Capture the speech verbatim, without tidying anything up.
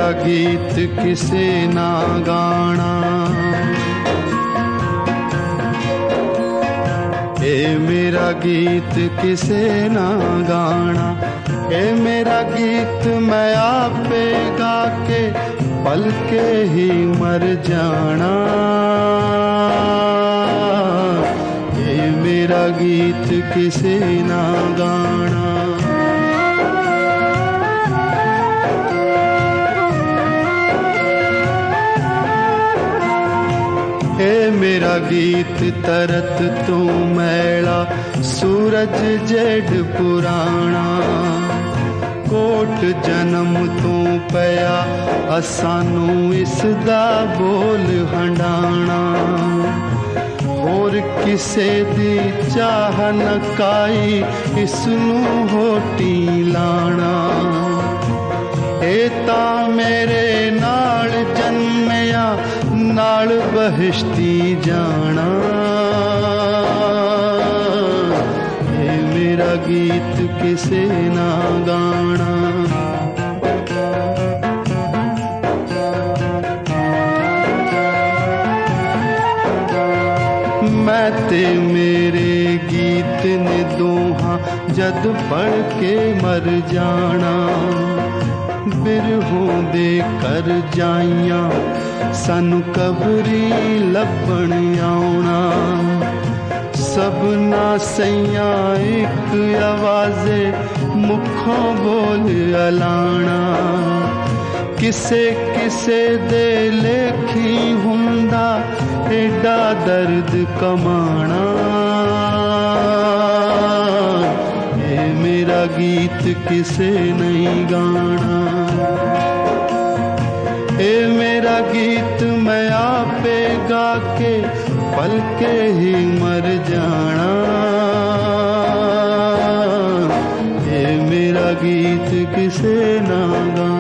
मेरा गीत किसे ना गाना, ए मेरा गीत किसे ना गाना, ए मेरा गीत मैं आपे गा के पल के ही मर जाना, ए मेरा गीत किसे ना गाना। ए मेरा गीत तरत तू मैला सूरज जेड पुराना, कोट जन्म तू पया असानू इसदा बोल हंडाना, होर किसे दी चाह न काई इसनू होटी लाना, ए ता मेरे नाल जन्मया नाल बहिश्ती जाना, ए मेरा गीत किसे ना गाना। मैं ते मेरे गीत ने दोहा जद पढ़ के मर जाना, बिरहों दे कर जाइयां सानू कबरी लभण आउणा, सबना सैया एक आवाज़े मुखों बोल अलाना, किसे किसे दे लेखी हुंदा एडा दर्द कमाना, ए मेरा गीत किसे नहीं गाना, ए मेरा गीत मैं आपे गा के पल के ही मर जाना, ए मेरा गीत किसे ना गाना।